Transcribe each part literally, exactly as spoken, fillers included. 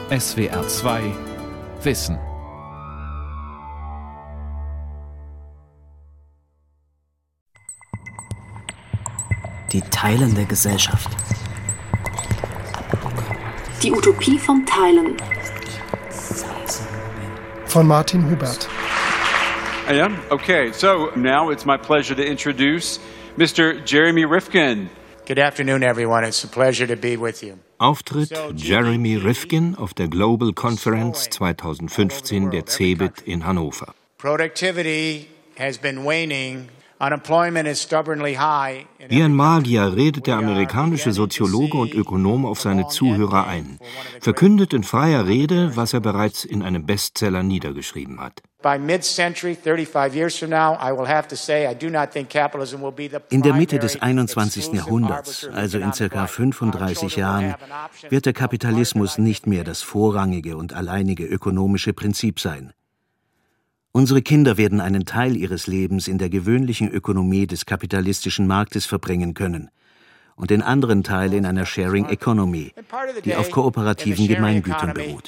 S W R zwei Wissen. Die teilende Gesellschaft. Die Utopie vom Teilen. Von Martin Hubert. Yeah? Okay, so now it's my pleasure to introduce Mister Jeremy Rifkin. Good afternoon, everyone. It's a pleasure to be with you. Auftritt Jeremy Rifkin auf der Global Conference zwanzig fünfzehn der CeBIT in Hannover. Productivity has been waning. Unemployment is stubbornly high. Wie ein Magier redet der amerikanische Soziologe und Ökonom auf seine Zuhörer ein, verkündet in freier Rede, was er bereits in einem Bestseller niedergeschrieben hat. In der Mitte des einundzwanzigsten Jahrhunderts, also in circa fünfunddreißig Jahren, wird der Kapitalismus nicht mehr das vorrangige und alleinige ökonomische Prinzip sein. Unsere Kinder werden einen Teil ihres Lebens in der gewöhnlichen Ökonomie des kapitalistischen Marktes verbringen können und den anderen Teil in einer Sharing Economy, die auf kooperativen Gemeingütern beruht.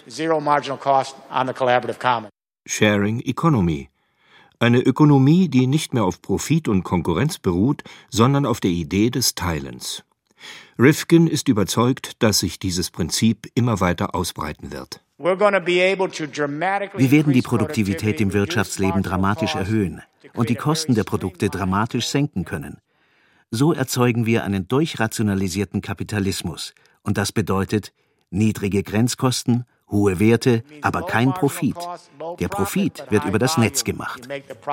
Sharing Economy. Eine Ökonomie, die nicht mehr auf Profit und Konkurrenz beruht, sondern auf der Idee des Teilens. Rifkin ist überzeugt, dass sich dieses Prinzip immer weiter ausbreiten wird. Wir werden die Produktivität im Wirtschaftsleben dramatisch erhöhen und die Kosten der Produkte dramatisch senken können. So erzeugen wir einen durchrationalisierten Kapitalismus. Und das bedeutet niedrige Grenzkosten, hohe Werte, aber kein Profit. Der Profit wird über das Netz gemacht.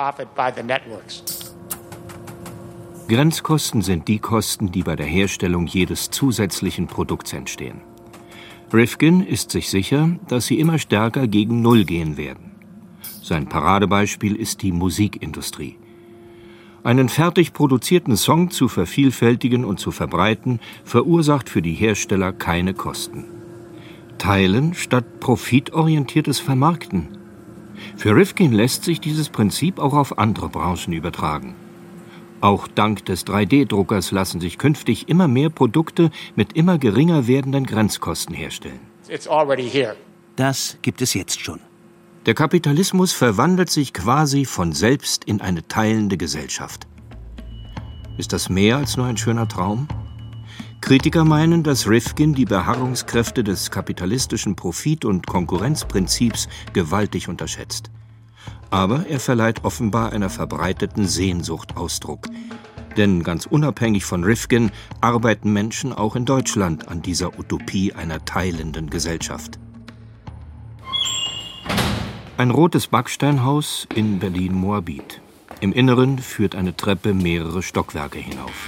Grenzkosten sind die Kosten, die bei der Herstellung jedes zusätzlichen Produkts entstehen. Rifkin ist sich sicher, dass sie immer stärker gegen Null gehen werden. Sein Paradebeispiel ist die Musikindustrie. Einen fertig produzierten Song zu vervielfältigen und zu verbreiten, verursacht für die Hersteller keine Kosten. Teilen statt profitorientiertes Vermarkten. Für Rifkin lässt sich dieses Prinzip auch auf andere Branchen übertragen. Auch dank des drei D Druckers lassen sich künftig immer mehr Produkte mit immer geringer werdenden Grenzkosten herstellen. Das gibt es jetzt schon. Der Kapitalismus verwandelt sich quasi von selbst in eine teilende Gesellschaft. Ist das mehr als nur ein schöner Traum? Kritiker meinen, dass Rifkin die Beharrungskräfte des kapitalistischen Profit- und Konkurrenzprinzips gewaltig unterschätzt. Aber er verleiht offenbar einer verbreiteten Sehnsucht Ausdruck. Denn ganz unabhängig von Rifkin arbeiten Menschen auch in Deutschland an dieser Utopie einer teilenden Gesellschaft. Ein rotes Backsteinhaus in Berlin-Moabit. Im Inneren führt eine Treppe mehrere Stockwerke hinauf.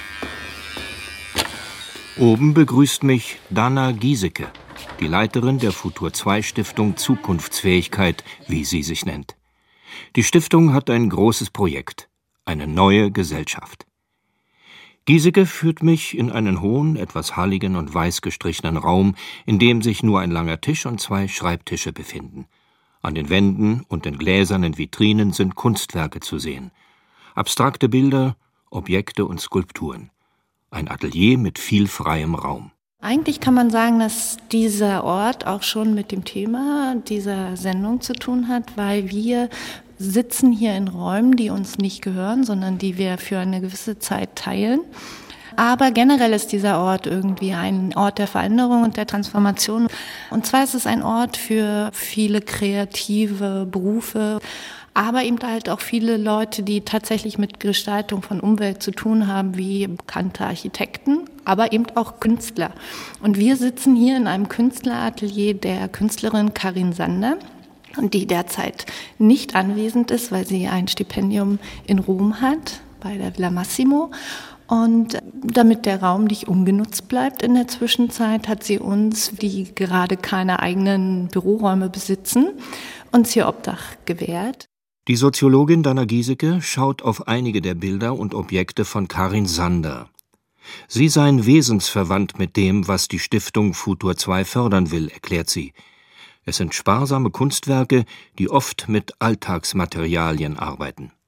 Oben begrüßt mich Dana Giesecke, die Leiterin der Futur zwei Stiftung Zukunftsfähigkeit, wie sie sich nennt. Die Stiftung hat ein großes Projekt, eine neue Gesellschaft. Giesecke führt mich in einen hohen, etwas halligen und weiß gestrichenen Raum, in dem sich nur ein langer Tisch und zwei Schreibtische befinden. An den Wänden und den gläsernen Vitrinen sind Kunstwerke zu sehen. Abstrakte Bilder, Objekte und Skulpturen. Ein Atelier mit viel freiem Raum. Eigentlich kann man sagen, dass dieser Ort auch schon mit dem Thema dieser Sendung zu tun hat, weil wir sitzen hier in Räumen, die uns nicht gehören, sondern die wir für eine gewisse Zeit teilen. Aber generell ist dieser Ort irgendwie ein Ort der Veränderung und der Transformation. Und zwar ist es ein Ort für viele kreative Berufe, aber eben halt auch viele Leute, die tatsächlich mit Gestaltung von Umwelt zu tun haben, wie bekannte Architekten, aber eben auch Künstler. Und wir sitzen hier in einem Künstleratelier der Künstlerin Karin Sander, die derzeit nicht anwesend ist, weil sie ein Stipendium in Rom hat, bei der Villa Massimo. Und damit der Raum nicht ungenutzt bleibt in der Zwischenzeit, hat sie uns, die gerade keine eigenen Büroräume besitzen, uns hier Obdach gewährt. Die Soziologin Dana Giesecke schaut auf einige der Bilder und Objekte von Karin Sander. Sie seien wesensverwandt mit dem, was die Stiftung Futur zwei fördern will, erklärt sie. Es sind sparsame Kunstwerke, die oft mit Alltagsmaterialien arbeiten.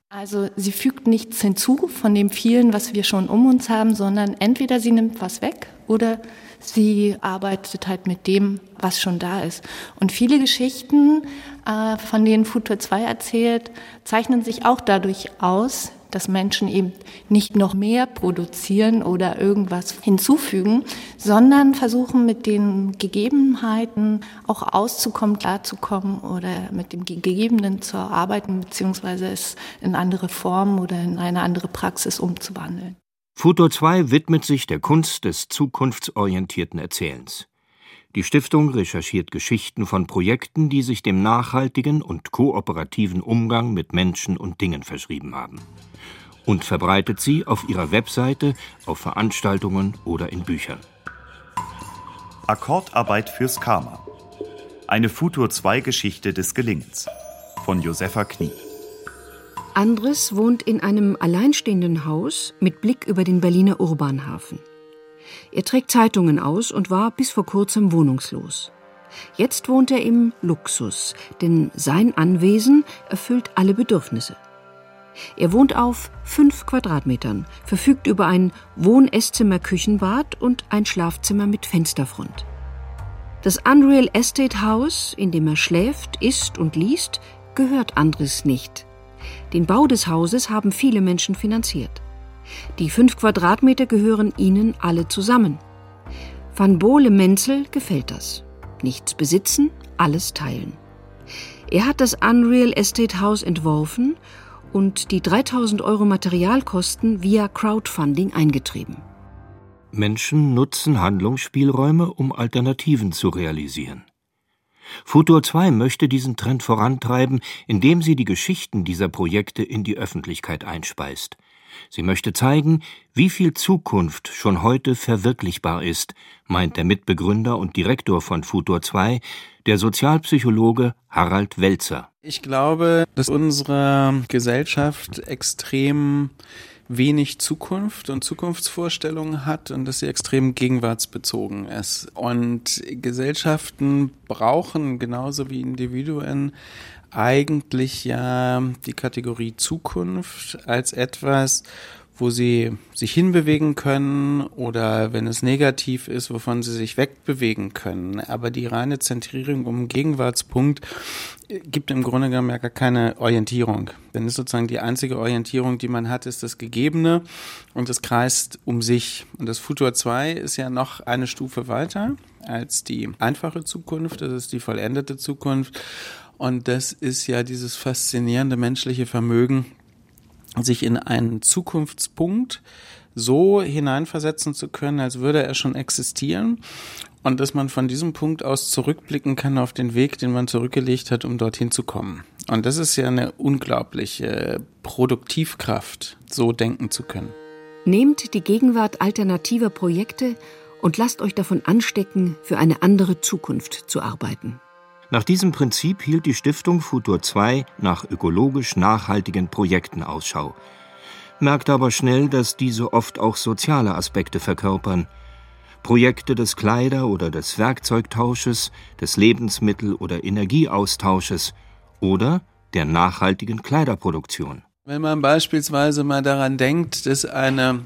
Also sie fügt nichts hinzu von dem vielen, was wir schon um uns haben, sondern entweder sie nimmt was weg oder sie arbeitet halt mit dem, was schon da ist. Und viele Geschichten, äh, von denen Futur zwei erzählt, zeichnen sich auch dadurch aus, dass Menschen eben nicht noch mehr produzieren oder irgendwas hinzufügen, sondern versuchen mit den Gegebenheiten auch auszukommen, klarzukommen oder mit dem Gegebenen zu arbeiten, beziehungsweise es in andere Formen oder in eine andere Praxis umzuwandeln. Futur zwei widmet sich der Kunst des zukunftsorientierten Erzählens. Die Stiftung recherchiert Geschichten von Projekten, die sich dem nachhaltigen und kooperativen Umgang mit Menschen und Dingen verschrieben haben. Und verbreitet sie auf ihrer Webseite, auf Veranstaltungen oder in Büchern. Akkordarbeit fürs Karma. Eine Futur zwei Geschichte des Gelingens von Josefa Knie. Andres wohnt in einem alleinstehenden Haus mit Blick über den Berliner Urbanhafen. Er trägt Zeitungen aus und war bis vor kurzem wohnungslos. Jetzt wohnt er im Luxus, denn sein Anwesen erfüllt alle Bedürfnisse. Er wohnt auf fünf Quadratmetern, verfügt über ein Wohn-Esszimmer-Küchenbad und ein Schlafzimmer mit Fensterfront. Das Unreal Estate House, in dem er schläft, isst und liest, gehört Andres nicht. Den Bau des Hauses haben viele Menschen finanziert. Die fünf Quadratmeter gehören ihnen alle zusammen. Van Bohle-Menzel gefällt das. Nichts besitzen, alles teilen. Er hat das Unreal Estate House entworfen und die dreitausend Euro Materialkosten via Crowdfunding eingetrieben. Menschen nutzen Handlungsspielräume, um Alternativen zu realisieren. Futur zwei möchte diesen Trend vorantreiben, indem sie die Geschichten dieser Projekte in die Öffentlichkeit einspeist. Sie möchte zeigen, wie viel Zukunft schon heute verwirklichbar ist, meint der Mitbegründer und Direktor von Futur zwei, der Sozialpsychologe Harald Welzer. Ich glaube, dass unsere Gesellschaft extrem wenig Zukunft und Zukunftsvorstellungen hat und dass sie extrem gegenwartsbezogen ist. Und Gesellschaften brauchen genauso wie Individuen eigentlich ja die Kategorie Zukunft als etwas, wo sie sich hinbewegen können oder wenn es negativ ist, wovon sie sich wegbewegen können. Aber die reine Zentrierung um den Gegenwartspunkt gibt im Grunde genommen ja gar keine Orientierung. Denn es ist sozusagen die einzige Orientierung, die man hat, ist das Gegebene und es kreist um sich. Und das Futur zwei ist ja noch eine Stufe weiter als die einfache Zukunft, das ist die vollendete Zukunft. Und das ist ja dieses faszinierende menschliche Vermögen, sich in einen Zukunftspunkt so hineinversetzen zu können, als würde er schon existieren und dass man von diesem Punkt aus zurückblicken kann auf den Weg, den man zurückgelegt hat, um dorthin zu kommen. Und das ist ja eine unglaubliche Produktivkraft, so denken zu können. Nehmt die Gegenwart alternativer Projekte und lasst euch davon anstecken, für eine andere Zukunft zu arbeiten. Nach diesem Prinzip hielt die Stiftung Futur zwei nach ökologisch nachhaltigen Projekten Ausschau, merkte aber schnell, dass diese oft auch soziale Aspekte verkörpern. Projekte des Kleider- oder des Werkzeugtausches, des Lebensmittel- oder Energieaustausches oder der nachhaltigen Kleiderproduktion. Wenn man beispielsweise mal daran denkt, dass eine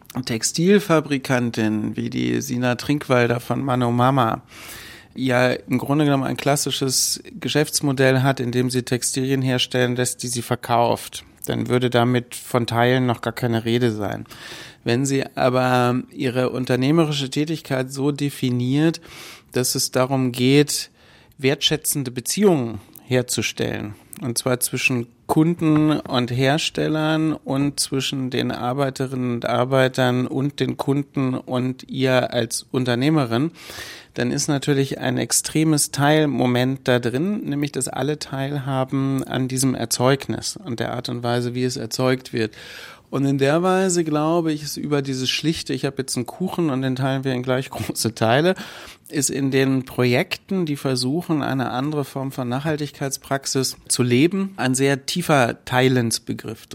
Textilfabrikantin wie die Sina Trinkwalder von Mano Mama ja im Grunde genommen ein klassisches Geschäftsmodell hat, in dem sie Textilien herstellen lässt, die sie verkauft, dann würde damit von Teilen noch gar keine Rede sein. Wenn sie aber ihre unternehmerische Tätigkeit so definiert, dass es darum geht, wertschätzende Beziehungen herzustellen, und zwar zwischen Kunden und Herstellern und zwischen den Arbeiterinnen und Arbeitern und den Kunden und ihr als Unternehmerin, dann ist natürlich ein extremes Teilmoment da drin, nämlich dass alle teilhaben an diesem Erzeugnis und der Art und Weise, wie es erzeugt wird. Und in der Weise glaube ich, ist über dieses schlichte, ich habe jetzt einen Kuchen und den teilen wir in gleich große Teile, ist in den Projekten, die versuchen, eine andere Form von Nachhaltigkeitspraxis zu leben, ein sehr tiefer Teilensbegriff drin.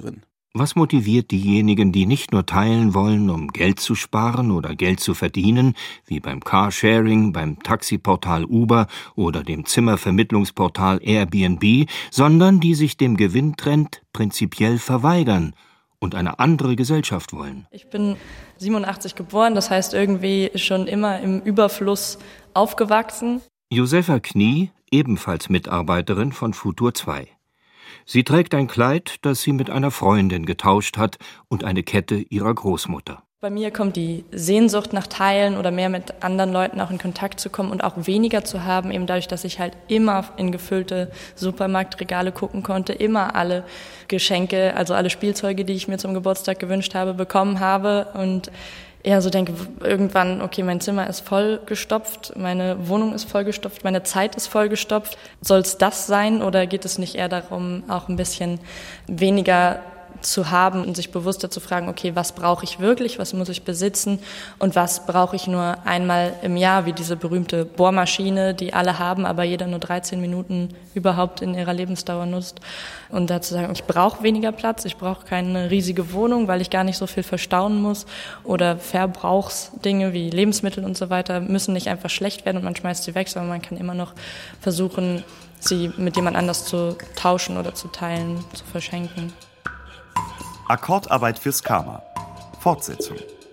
Was motiviert diejenigen, die nicht nur teilen wollen, um Geld zu sparen oder Geld zu verdienen, wie beim Carsharing, beim Taxiportal Uber oder dem Zimmervermittlungsportal Airbnb, sondern die sich dem Gewinntrend prinzipiell verweigern und eine andere Gesellschaft wollen? Ich bin siebenundachtzig geboren, das heißt irgendwie schon immer im Überfluss aufgewachsen. Josefa Knie, ebenfalls Mitarbeiterin von Futur zwei. Sie trägt ein Kleid, das sie mit einer Freundin getauscht hat, und eine Kette ihrer Großmutter. Bei mir kommt die Sehnsucht nach Teilen oder mehr mit anderen Leuten auch in Kontakt zu kommen und auch weniger zu haben, eben dadurch, dass ich halt immer in gefüllte Supermarktregale gucken konnte, immer alle Geschenke, also alle Spielzeuge, die ich mir zum Geburtstag gewünscht habe, bekommen habe und eher so denke, irgendwann, okay, mein Zimmer ist vollgestopft, meine Wohnung ist vollgestopft, meine Zeit ist vollgestopft. Soll es das sein oder geht es nicht eher darum, auch ein bisschen weniger zu haben und sich bewusster zu fragen, okay, was brauche ich wirklich, was muss ich besitzen und was brauche ich nur einmal im Jahr, wie diese berühmte Bohrmaschine, die alle haben, aber jeder nur dreizehn Minuten überhaupt in ihrer Lebensdauer nutzt. Und dazu sagen, ich brauche weniger Platz, ich brauche keine riesige Wohnung, weil ich gar nicht so viel verstauen muss oder Verbrauchsdinge wie Lebensmittel und so weiter müssen nicht einfach schlecht werden und man schmeißt sie weg, sondern man kann immer noch versuchen, sie mit jemand anders zu tauschen oder zu teilen, zu verschenken. Akkordarbeit fürs Karma. Fortsetzung.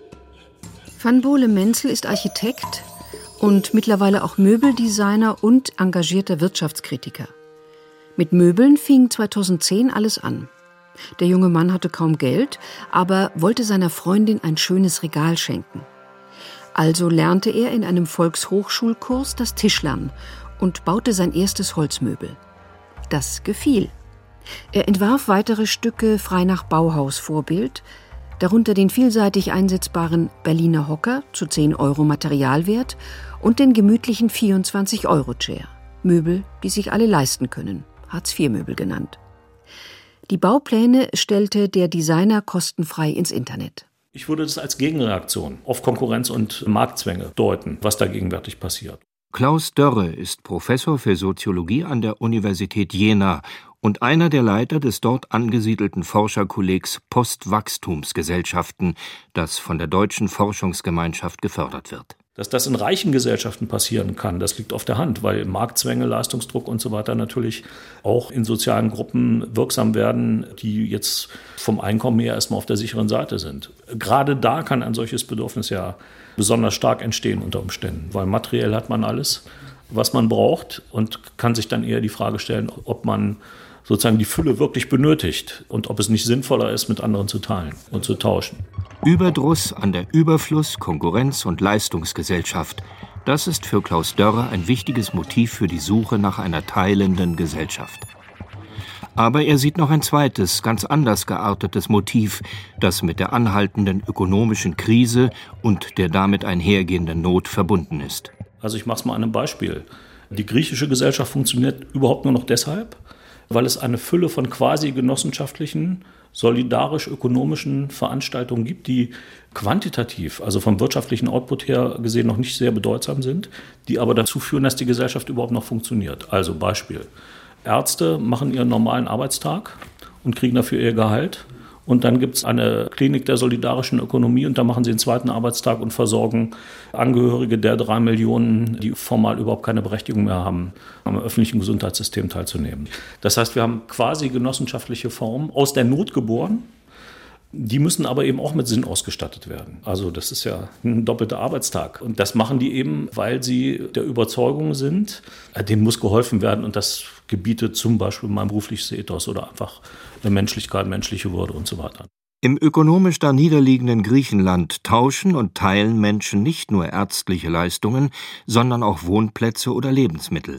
Van Bole-Menzel ist Architekt und mittlerweile auch Möbeldesigner und engagierter Wirtschaftskritiker. Mit Möbeln fing zweitausendzehn alles an. Der junge Mann hatte kaum Geld, aber wollte seiner Freundin ein schönes Regal schenken. Also lernte er in einem Volkshochschulkurs das Tischlern und baute sein erstes Holzmöbel. Das gefiel. Er entwarf weitere Stücke frei nach Bauhaus-Vorbild, darunter den vielseitig einsetzbaren Berliner Hocker zu zehn Euro Materialwert und den gemütlichen vierundzwanzig-Euro-Chair. Möbel, die sich alle leisten können, Hartz-vier-Möbel genannt. Die Baupläne stellte der Designer kostenfrei ins Internet. Ich würde das als Gegenreaktion auf Konkurrenz und Marktzwänge deuten, was da gegenwärtig passiert. Klaus Dörre ist Professor für Soziologie an der Universität Jena und einer der Leiter des dort angesiedelten Forscherkollegs Postwachstumsgesellschaften, das von der Deutschen Forschungsgemeinschaft gefördert wird. Dass das in reichen Gesellschaften passieren kann, das liegt auf der Hand, weil Marktzwänge, Leistungsdruck und so weiter natürlich auch in sozialen Gruppen wirksam werden, die jetzt vom Einkommen her erstmal auf der sicheren Seite sind. Gerade da kann ein solches Bedürfnis ja besonders stark entstehen unter Umständen, weil materiell hat man alles, was man braucht und kann sich dann eher die Frage stellen, ob man sozusagen die Fülle wirklich benötigt und ob es nicht sinnvoller ist, mit anderen zu teilen und zu tauschen. Überdruss an der Überfluss-, Konkurrenz- und Leistungsgesellschaft. Das ist für Klaus Dörre ein wichtiges Motiv für die Suche nach einer teilenden Gesellschaft. Aber er sieht noch ein zweites, ganz anders geartetes Motiv, das mit der anhaltenden ökonomischen Krise und der damit einhergehenden Not verbunden ist. Also ich mache es mal an einem Beispiel. Die griechische Gesellschaft funktioniert überhaupt nur noch deshalb, weil es eine Fülle von quasi genossenschaftlichen, solidarisch-ökonomischen Veranstaltungen gibt, die quantitativ, also vom wirtschaftlichen Output her gesehen, noch nicht sehr bedeutsam sind, die aber dazu führen, dass die Gesellschaft überhaupt noch funktioniert. Also Beispiel: Ärzte machen ihren normalen Arbeitstag und kriegen dafür ihr Gehalt. Und dann gibt es eine Klinik der solidarischen Ökonomie und da machen sie den zweiten Arbeitstag und versorgen Angehörige der drei Millionen, die formal überhaupt keine Berechtigung mehr haben, am öffentlichen Gesundheitssystem teilzunehmen. Das heißt, wir haben quasi genossenschaftliche Formen aus der Not geboren. Die müssen aber eben auch mit Sinn ausgestattet werden. Also das ist ja ein doppelter Arbeitstag. Und das machen die eben, weil sie der Überzeugung sind, denen muss geholfen werden und das gebietet zum Beispiel mein berufliches Ethos oder einfach Menschlichkeit, menschliche Würde und so weiter. Im ökonomisch da niederliegenden Griechenland tauschen und teilen Menschen nicht nur ärztliche Leistungen, sondern auch Wohnplätze oder Lebensmittel.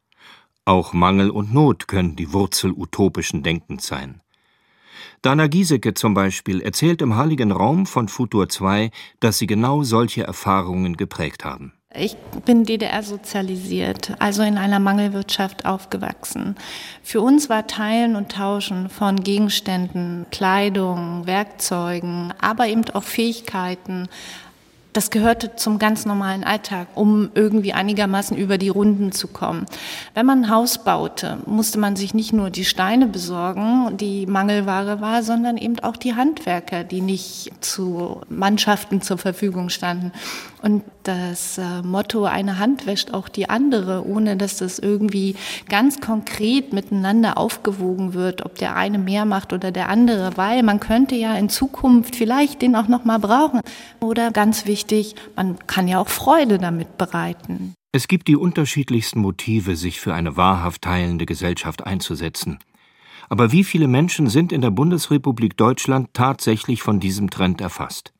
Auch Mangel und Not können die Wurzel utopischen Denkens sein. Dana Giesecke zum Beispiel erzählt im Heiligen Raum von Futur zwei, dass sie genau solche Erfahrungen geprägt haben. Ich bin D D R sozialisiert, also in einer Mangelwirtschaft aufgewachsen. Für uns war Teilen und Tauschen von Gegenständen, Kleidung, Werkzeugen, aber eben auch Fähigkeiten Das gehörte zum ganz normalen Alltag, um irgendwie einigermaßen über die Runden zu kommen. Wenn man ein Haus baute, musste man sich nicht nur die Steine besorgen, die Mangelware war, sondern eben auch die Handwerker, die nicht zu Mannschaften zur Verfügung standen. Und das äh, Motto, eine Hand wäscht auch die andere, ohne dass das irgendwie ganz konkret miteinander aufgewogen wird, ob der eine mehr macht oder der andere, weil man könnte ja in Zukunft vielleicht den auch noch mal brauchen. Oder ganz wichtig, man kann ja auch Freude damit bereiten. Es gibt die unterschiedlichsten Motive, sich für eine wahrhaft teilende Gesellschaft einzusetzen. Aber wie viele Menschen sind in der Bundesrepublik Deutschland tatsächlich von diesem Trend erfasst?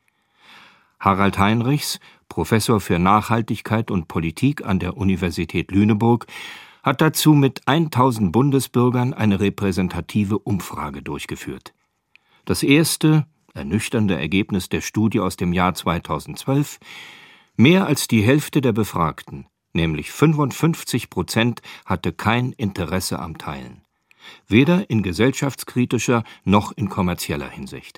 Harald Heinrichs, Professor für Nachhaltigkeit und Politik an der Universität Lüneburg, hat dazu mit tausend Bundesbürgern eine repräsentative Umfrage durchgeführt. Das erste, ernüchternde Ergebnis der Studie aus dem Jahr zweitausendzwölf: Mehr als die Hälfte der Befragten, nämlich fünfundfünfzig Prozent, hatte kein Interesse am Teilen. Weder in gesellschaftskritischer noch in kommerzieller Hinsicht.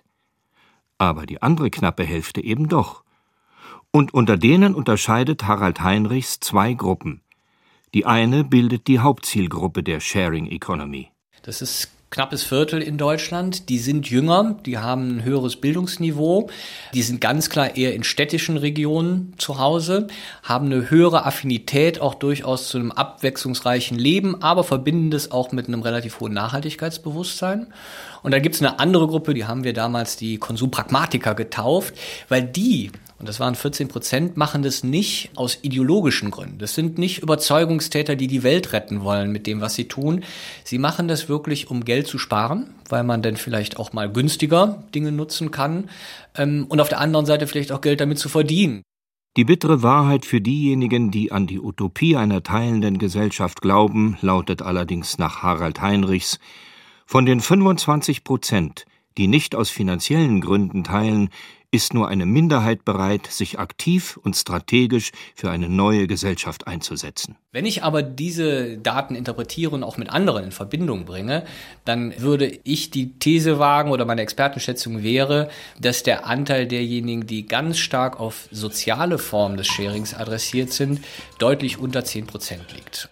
Aber die andere knappe Hälfte eben doch. Und unter denen unterscheidet Harald Heinrichs zwei Gruppen. Die eine bildet die Hauptzielgruppe der Sharing Economy. Das ist knappes Viertel in Deutschland. Die sind jünger, die haben ein höheres Bildungsniveau, die sind ganz klar eher in städtischen Regionen zu Hause, haben eine höhere Affinität auch durchaus zu einem abwechslungsreichen Leben, aber verbinden das auch mit einem relativ hohen Nachhaltigkeitsbewusstsein. Und dann gibt es eine andere Gruppe, die haben wir damals die Konsumpragmatiker getauft, weil die, und das waren vierzehn Prozent, machen das nicht aus ideologischen Gründen. Das sind nicht Überzeugungstäter, die die Welt retten wollen mit dem, was sie tun. Sie machen das wirklich, um Geld zu sparen, weil man dann vielleicht auch mal günstiger Dinge nutzen kann ähm, und auf der anderen Seite vielleicht auch Geld damit zu verdienen. Die bittere Wahrheit für diejenigen, die an die Utopie einer teilenden Gesellschaft glauben, lautet allerdings nach Harald Heinrichs: Von den fünfundzwanzig Prozent, die nicht aus finanziellen Gründen teilen, ist nur eine Minderheit bereit, sich aktiv und strategisch für eine neue Gesellschaft einzusetzen. Wenn ich aber diese Daten interpretiere und auch mit anderen in Verbindung bringe, dann würde ich die These wagen oder meine Expertenschätzung wäre, dass der Anteil derjenigen, die ganz stark auf soziale Formen des Sharings adressiert sind, deutlich unter zehn Prozent liegt.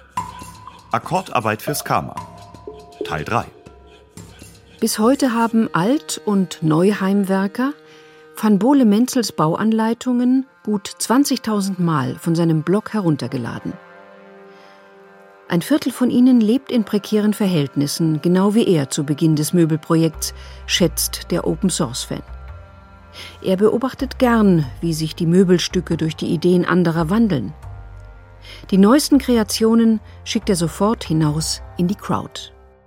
Akkordarbeit fürs Karma. Teil drei. Bis heute haben Alt- und Neuheimwerker Van Bole-Menzels Bauanleitungen gut zwanzigtausend Mal von seinem Blog heruntergeladen. Ein Viertel von ihnen lebt in prekären Verhältnissen, genau wie er zu Beginn des Möbelprojekts, schätzt der Open-Source-Fan. Er beobachtet gern, wie sich die Möbelstücke durch die Ideen anderer wandeln. Die neuesten Kreationen schickt er sofort hinaus in die Crowd.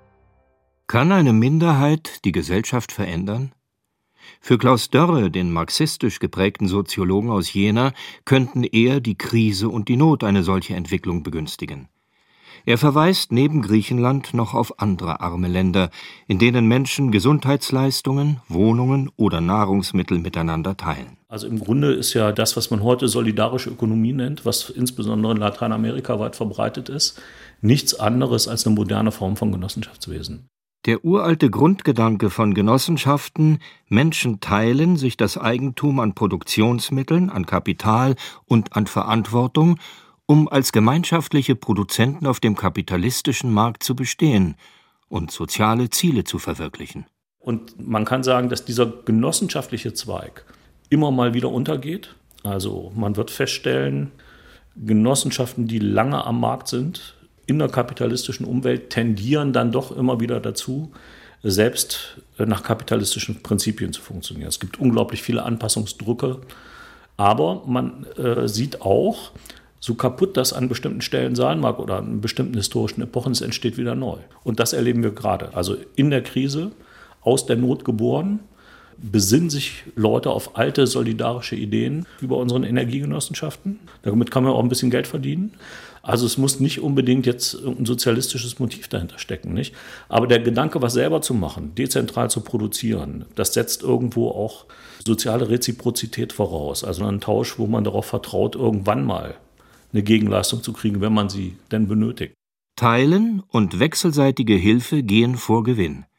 Kann eine Minderheit die Gesellschaft verändern? Für Klaus Dörre, den marxistisch geprägten Soziologen aus Jena, könnten eher die Krise und die Not eine solche Entwicklung begünstigen. Er verweist neben Griechenland noch auf andere arme Länder, in denen Menschen Gesundheitsleistungen, Wohnungen oder Nahrungsmittel miteinander teilen. Also im Grunde ist ja das, was man heute solidarische Ökonomie nennt, was insbesondere in Lateinamerika weit verbreitet ist, nichts anderes als eine moderne Form von Genossenschaftswesen. Der uralte Grundgedanke von Genossenschaften, Menschen teilen sich das Eigentum an Produktionsmitteln, an Kapital und an Verantwortung, um als gemeinschaftliche Produzenten auf dem kapitalistischen Markt zu bestehen und soziale Ziele zu verwirklichen. Und man kann sagen, dass dieser genossenschaftliche Zweig immer mal wieder untergeht. Also man wird feststellen, Genossenschaften, die lange am Markt sind, in der kapitalistischen Umwelt tendieren dann doch immer wieder dazu, selbst nach kapitalistischen Prinzipien zu funktionieren. Es gibt unglaublich viele Anpassungsdrücke, aber man äh, sieht auch, so kaputt das an bestimmten Stellen sein mag oder an bestimmten historischen Epochen, es entsteht wieder neu. Und das erleben wir gerade. Also in der Krise, aus der Not geboren, besinnen sich Leute auf alte solidarische Ideen über unseren Energiegenossenschaften. Damit kann man auch ein bisschen Geld verdienen. Also es muss nicht unbedingt jetzt ein sozialistisches Motiv dahinter stecken, nicht? Aber der Gedanke, was selber zu machen, dezentral zu produzieren, das setzt irgendwo auch soziale Reziprozität voraus. Also einen Tausch, wo man darauf vertraut, irgendwann mal eine Gegenleistung zu kriegen, wenn man sie denn benötigt. Teilen und wechselseitige Hilfe gehen vor Gewinn.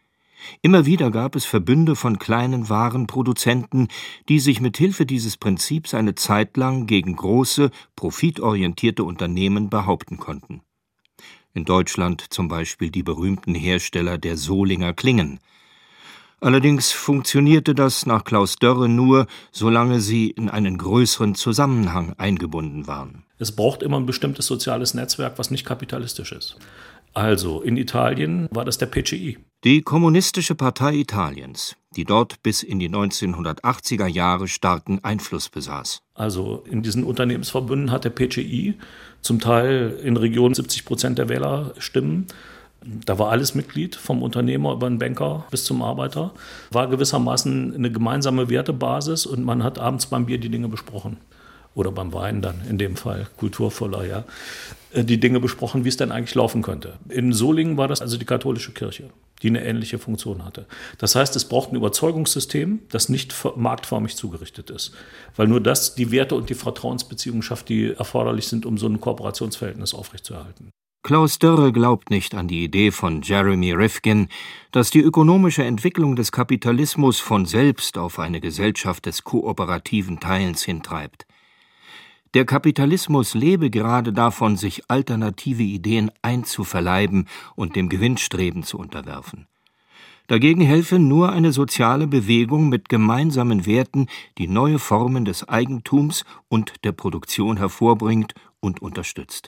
Immer wieder gab es Verbünde von kleinen Warenproduzenten, die sich mit Hilfe dieses Prinzips eine Zeit lang gegen große, profitorientierte Unternehmen behaupten konnten. In Deutschland zum Beispiel die berühmten Hersteller der Solinger Klingen. Allerdings funktionierte das nach Klaus Dörre nur, solange sie in einen größeren Zusammenhang eingebunden waren. Es braucht immer ein bestimmtes soziales Netzwerk, was nicht kapitalistisch ist. Also in Italien war das der P C I. Die Kommunistische Partei Italiens, die dort bis in die neunzehnhundertachtziger Jahre starken Einfluss besaß. Also in diesen Unternehmensverbünden hat der P C I zum Teil in Regionen siebzig Prozent der Wählerstimmen. Da war alles Mitglied, vom Unternehmer über den Banker bis zum Arbeiter. War gewissermaßen eine gemeinsame Wertebasis und man hat abends beim Bier die Dinge besprochen. Oder beim Wein dann, in dem Fall, kulturvoller, ja. Die Dinge besprochen, wie es denn eigentlich laufen könnte. In Solingen war das also die katholische Kirche, die eine ähnliche Funktion hatte. Das heißt, es braucht ein Überzeugungssystem, das nicht marktförmig zugerichtet ist. Weil nur das die Werte und die Vertrauensbeziehungen schafft, die erforderlich sind, um so ein Kooperationsverhältnis aufrechtzuerhalten. Klaus Dörre glaubt nicht an die Idee von Jeremy Rifkin, dass die ökonomische Entwicklung des Kapitalismus von selbst auf eine Gesellschaft des kooperativen Teilens hintreibt. Der Kapitalismus lebe gerade davon, sich alternative Ideen einzuverleiben und dem Gewinnstreben zu unterwerfen. Dagegen helfe nur eine soziale Bewegung mit gemeinsamen Werten, die neue Formen des Eigentums und der Produktion hervorbringt und unterstützt.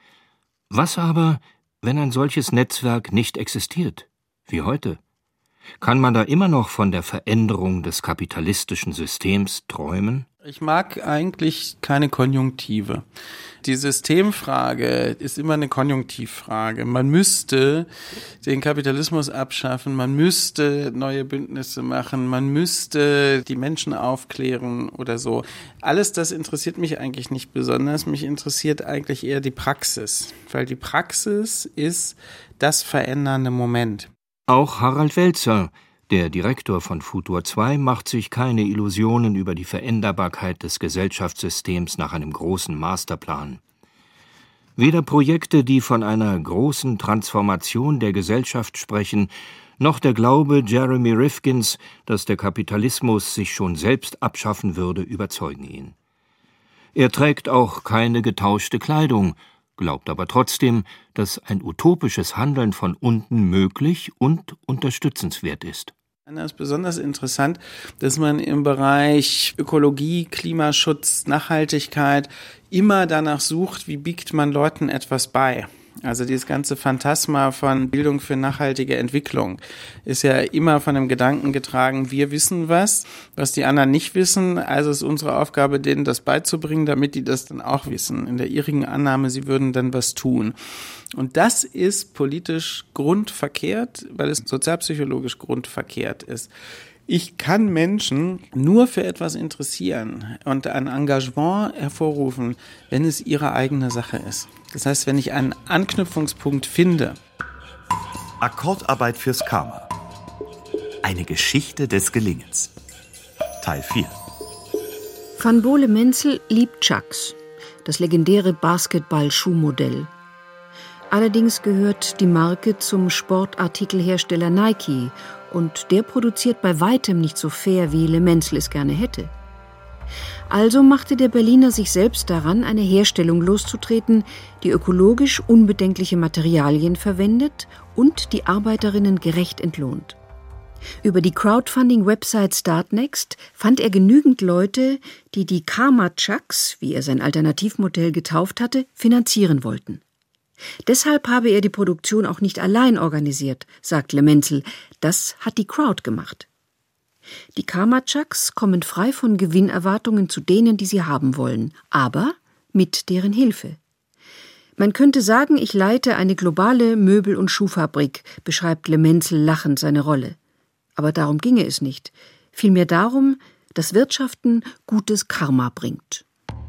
Was aber, wenn ein solches Netzwerk nicht existiert, wie heute? Kann man da immer noch von der Veränderung des kapitalistischen Systems träumen? Ich mag eigentlich keine Konjunktive. Die Systemfrage ist immer eine Konjunktivfrage. Man müsste den Kapitalismus abschaffen, man müsste neue Bündnisse machen, man müsste die Menschen aufklären oder so. Alles das interessiert mich eigentlich nicht besonders. Mich interessiert eigentlich eher die Praxis, weil die Praxis ist das verändernde Moment. Auch Harald Welzer, der Direktor von Futur zwei, macht sich keine Illusionen über die Veränderbarkeit des Gesellschaftssystems nach einem großen Masterplan. Weder Projekte, die von einer großen Transformation der Gesellschaft sprechen, noch der Glaube Jeremy Rifkins, dass der Kapitalismus sich schon selbst abschaffen würde, überzeugen ihn. Er trägt auch keine getauschte Kleidung, glaubt aber trotzdem, dass ein utopisches Handeln von unten möglich und unterstützenswert ist. Das ist besonders interessant, dass man im Bereich Ökologie, Klimaschutz, Nachhaltigkeit immer danach sucht, wie biegt man Leuten etwas bei. Also dieses ganze Phantasma von Bildung für nachhaltige Entwicklung ist ja immer von dem Gedanken getragen, wir wissen was, was die anderen nicht wissen, also ist unsere Aufgabe, denen das beizubringen, damit die das dann auch wissen. In der irrigen Annahme, sie würden dann was tun. Und das ist politisch grundverkehrt, weil es sozialpsychologisch grundverkehrt ist. Ich kann Menschen nur für etwas interessieren und ein Engagement hervorrufen, wenn es ihre eigene Sache ist. Das heißt, wenn ich einen Anknüpfungspunkt finde. Akkordarbeit fürs Karma. Eine Geschichte des Gelingens. Teil vier. Van Bole-Menzel liebt Chucks, das legendäre Basketball-Schuhmodell. Allerdings gehört die Marke zum Sportartikelhersteller Nike und der produziert bei weitem nicht so fair, wie Le Menzel es gerne hätte. Also machte der Berliner sich selbst daran, eine Herstellung loszutreten, die ökologisch unbedenkliche Materialien verwendet und die Arbeiterinnen gerecht entlohnt. Über die Crowdfunding-Website Startnext fand er genügend Leute, die die Karma Chucks, wie er sein Alternativmodell getauft hatte, finanzieren wollten. Deshalb habe er die Produktion auch nicht allein organisiert, sagt Le Menzel. Das hat die Crowd gemacht. Die Karma Chucks kommen frei von Gewinnerwartungen zu denen, die sie haben wollen, aber mit deren Hilfe. Man könnte sagen, ich leite eine globale Möbel- und Schuhfabrik, beschreibt Le Menzel lachend seine Rolle. Aber darum ginge es nicht. Vielmehr darum, dass Wirtschaften gutes Karma bringt.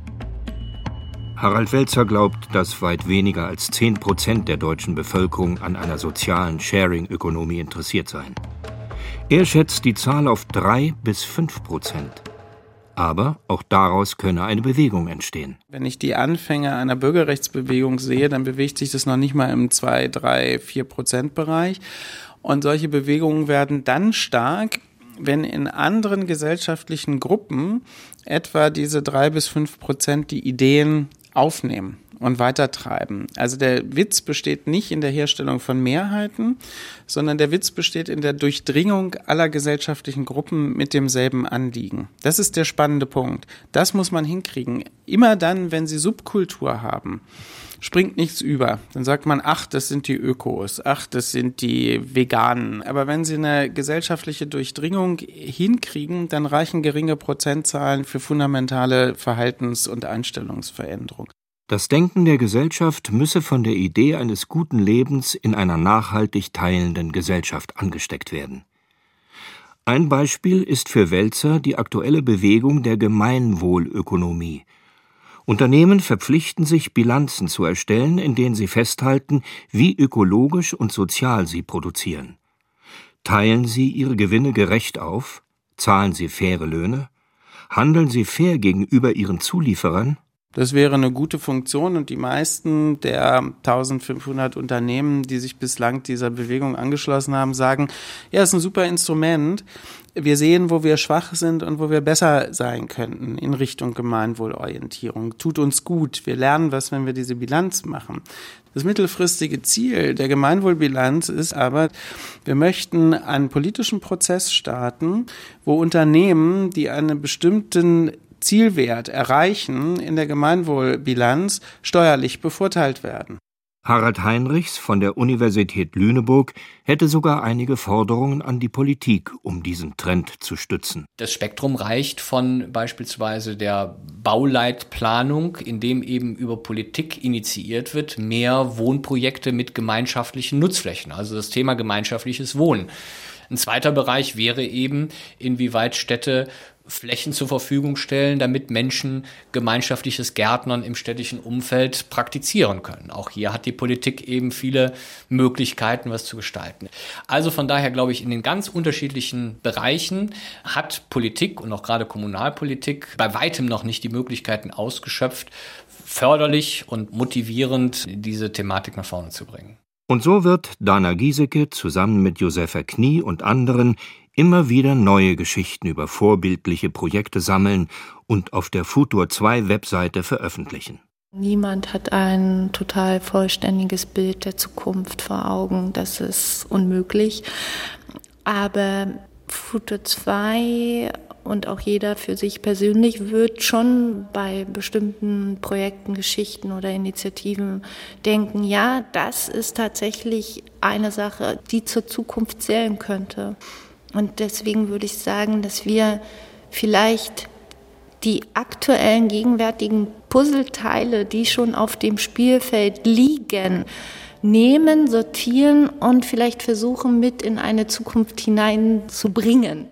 Harald Welzer glaubt, dass weit weniger als zehn Prozent der deutschen Bevölkerung an einer sozialen Sharing-Ökonomie interessiert seien. Er schätzt die Zahl auf drei bis fünf Prozent. Aber auch daraus könne eine Bewegung entstehen. Wenn ich die Anfänge einer Bürgerrechtsbewegung sehe, dann bewegt sich das noch nicht mal im zwei, drei, vier Prozent Bereich. Und solche Bewegungen werden dann stark, wenn in anderen gesellschaftlichen Gruppen etwa diese drei bis fünf Prozent die Ideen aufnehmen und weitertreiben. Also der Witz besteht nicht in der Herstellung von Mehrheiten, sondern der Witz besteht in der Durchdringung aller gesellschaftlichen Gruppen mit demselben Anliegen. Das ist der spannende Punkt. Das muss man hinkriegen. Immer dann, wenn Sie Subkultur haben, springt nichts über. Dann sagt man, ach, das sind die Ökos, ach, das sind die Veganen. Aber wenn Sie eine gesellschaftliche Durchdringung hinkriegen, dann reichen geringe Prozentzahlen für fundamentale Verhaltens- und Einstellungsveränderungen. Das Denken der Gesellschaft müsse von der Idee eines guten Lebens in einer nachhaltig teilenden Gesellschaft angesteckt werden. Ein Beispiel ist für Welzer die aktuelle Bewegung der Gemeinwohlökonomie. Unternehmen verpflichten sich, Bilanzen zu erstellen, in denen sie festhalten, wie ökologisch und sozial sie produzieren. Teilen sie ihre Gewinne gerecht auf? Zahlen sie faire Löhne? Handeln sie fair gegenüber ihren Zulieferern? Das wäre eine gute Funktion und die meisten der eintausendfünfhundert Unternehmen, die sich bislang dieser Bewegung angeschlossen haben, sagen, ja, es ist ein super Instrument. Wir sehen, wo wir schwach sind und wo wir besser sein könnten in Richtung Gemeinwohlorientierung. Tut uns gut. Wir lernen was, wenn wir diese Bilanz machen. Das mittelfristige Ziel der Gemeinwohlbilanz ist aber, wir möchten einen politischen Prozess starten, wo Unternehmen, die einen bestimmten Zielwert erreichen, in der Gemeinwohlbilanz steuerlich bevorteilt werden. Harald Heinrichs von der Universität Lüneburg hätte sogar einige Forderungen an die Politik, um diesen Trend zu stützen. Das Spektrum reicht von beispielsweise der Bauleitplanung, in dem eben über Politik initiiert wird, mehr Wohnprojekte mit gemeinschaftlichen Nutzflächen, also das Thema gemeinschaftliches Wohnen. Ein zweiter Bereich wäre eben, inwieweit Städte Flächen zur Verfügung stellen, damit Menschen gemeinschaftliches Gärtnern im städtischen Umfeld praktizieren können. Auch hier hat die Politik eben viele Möglichkeiten, was zu gestalten. Also von daher glaube ich, in den ganz unterschiedlichen Bereichen hat Politik und auch gerade Kommunalpolitik bei weitem noch nicht die Möglichkeiten ausgeschöpft, förderlich und motivierend diese Thematik nach vorne zu bringen. Und so wird Dana Giesecke zusammen mit Josepha Knie und anderen immer wieder neue Geschichten über vorbildliche Projekte sammeln und auf der Futur zwei Webseite veröffentlichen. Niemand hat ein total vollständiges Bild der Zukunft vor Augen. Das ist unmöglich. Aber Futur zwei und auch jeder für sich persönlich wird schon bei bestimmten Projekten, Geschichten oder Initiativen denken, ja, das ist tatsächlich eine Sache, die zur Zukunft zählen könnte. Und deswegen würde ich sagen, dass wir vielleicht die aktuellen, gegenwärtigen Puzzleteile, die schon auf dem Spielfeld liegen, nehmen, sortieren und vielleicht versuchen, mit in eine Zukunft hineinzubringen.